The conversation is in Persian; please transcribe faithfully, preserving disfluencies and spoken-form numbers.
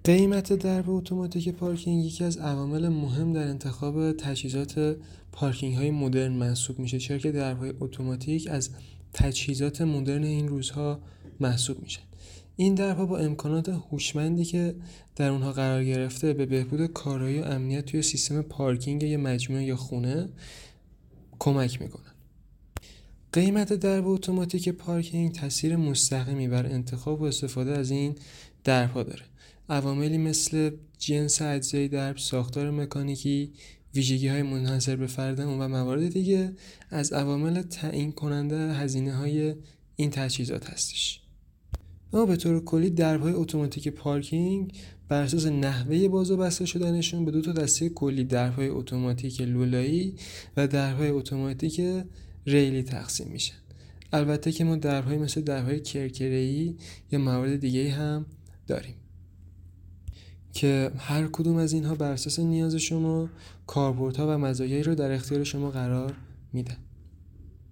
قیمت درب اتوماتیک پارکینگ یکی از عوامل مهم در انتخاب تجهیزات پارکینگ های مدرن محسوب میشه، چرا که درب‌های اتوماتیک از تجهیزات مدرن این روزها محسوب میشن. این درها با امکانات هوشمندی که در اونها قرار گرفته به بهبود کارایی و امنیت توی سیستم پارکینگ یا مجموعه یا خونه کمک میکنن. قیمت درب اتوماتیک پارکینگ تاثیر مستقیمی بر انتخاب و استفاده از این درها داره. عواملی مثل جنس اجزای درب، ساختار مکانیکی، ویژگی‌های منحصر به فرد اون و موارد دیگه از عوامل تعیین کننده هزینه‌های این تجهیزات هستش. اما به طور کلی درب‌های اتوماتیک پارکینگ بر اساس نحوه باز و بسته شدنشون به دو تا دسته کلی، درب‌های اتوماتیک لولایی و درب‌های اتوماتیک ریلی تقسیم میشن. البته که ما درب‌های مثل درب‌های کرکره‌ای یا موارد دیگه هم داریم که هر کدوم از اینها بر اساس نیاز شما کاربردها و مزایایی رو در اختیار شما قرار میدن.